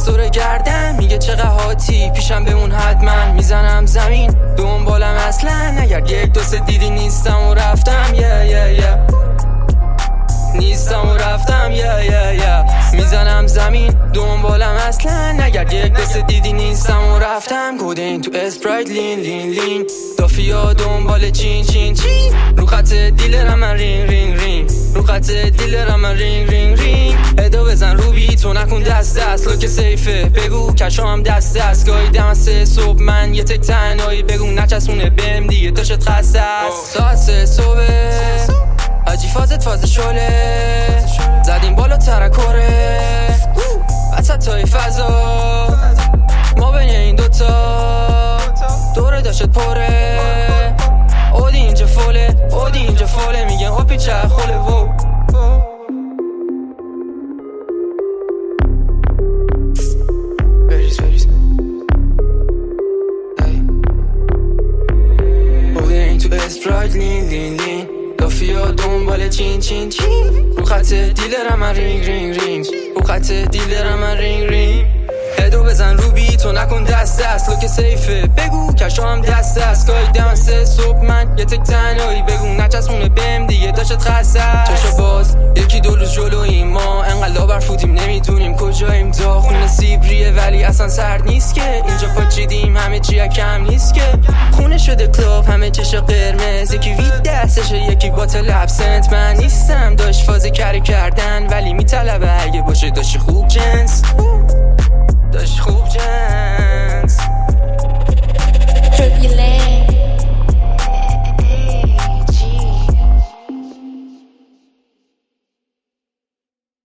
دور گردن میگه چه قهاتی پیشم بمون حتما میزنم زمین دنبالم اصلا اگر یک دو سه دیدی نیستم و رفتم نیستم و رفتم میزنم زمین دنبالم اصلا اگر یک دو سه دیدی نیستم و رفتم گودین تو اسپرایت لین دافیا دنبال چین رو خط دیلرم من رینگ رو خط دیلرم من رینگ ادو بزن رو بی تو نکن دست لوک سیفه بگو کشام دست گاهی دم 3 صبح من یه تک تنهایی بگو نچسونه بهم دیگه داشت خسته است ساعت 3 صبح حاجی فاز شله زدیم بالا ترکوره وسط تای فضا ما بین این دوتا دوره داشت پره اودی اینجا فوله میگن او پیچه خوله و بریز اودی تو اسپرایت لین دافیا دنبال چین رو خط دیلرم من رینگ رو خط دیلرم من رینگ ادو بزن رو بی تو نکن دست لوک سیفه بگو کشام دست گاهی دم 3 صبح من یه تک تنهایی بگو نچسونه بهم دیگه داشت خسته چشا باز یکی دو روز جلویم ما انقدر لابرفودیم نمیدونیم کجاییم داخون سیبریه ولی اصلا سرد نیست که اینجا پاچیدیم همه چی کم نیست که خونه شده کلاب همه چشا قرمز یکی وید دستشه یکی باتل ابسنت من نیستم داشت فاز کردن ولی میطلبه اگه باشه